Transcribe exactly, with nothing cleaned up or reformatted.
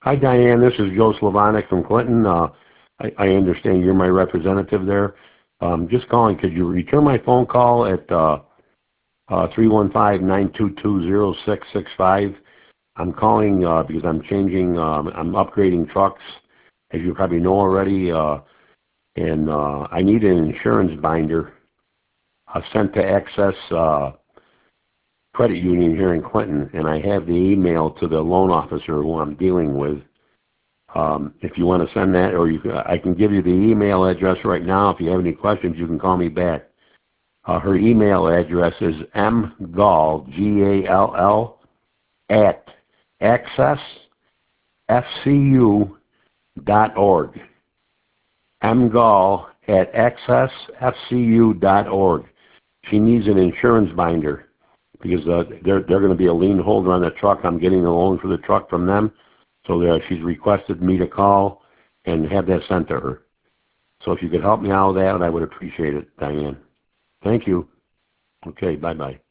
Hi, Diane. This is Joe Slavonic from Clinton. Uh, I, I understand you're my representative there. Um, just calling. Could you return my phone call at uh, uh, three one five, nine two two, zero six six five? I'm calling uh, because I'm changing. Um, I'm upgrading trucks, as you probably know already, uh, and uh, I need an insurance binder uh, sent to Access uh, Credit Union here in Clinton, and I have the email to the loan officer who I'm dealing with. Um, if you want to send that, or you can, I can give you the email address right now. If you have any questions, you can call me back. Uh, her email address is mgall, G A L L, at access f c u dot org. mgall at access f c u dot org. She needs an insurance binder because uh, they're, they're going to be a lien holder on the truck. I'm getting a loan for the truck from them. So uh, she's requested me to call and have that sent to her. So if you could help me out with that, I would appreciate it, Diane. Thank you. Okay, bye-bye.